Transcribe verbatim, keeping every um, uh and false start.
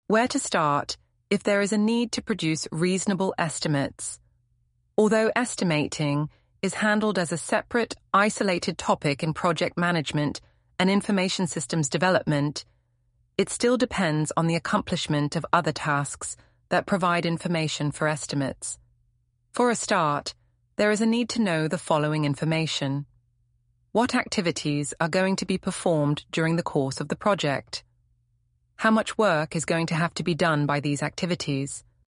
Where to start if there is a need to produce reasonable estimates? Although estimating is handled as a separate, isolated topic in project management and information systems development, it still depends on the accomplishment of other tasks that provide information for estimates. For a start, there is a need to know the following information. What activities are going to be performed during the course of the project? How much work is going to have to be done by these activities?